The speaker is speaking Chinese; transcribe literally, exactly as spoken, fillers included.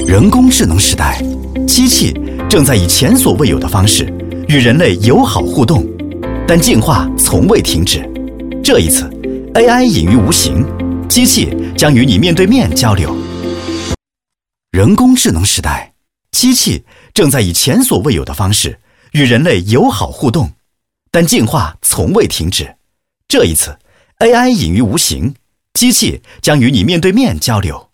人工智能时代，机器正在以前所未有的方式与人类友好互动，但进化从未停止。这一次 ，A I 隐于无形，机器将与你面对面交流。人工智能时代，机器正在以前所未有的方式与人类友好互动，但进化从未停止。这一次 ，A I 隐于无形，机器将与你面对面交流。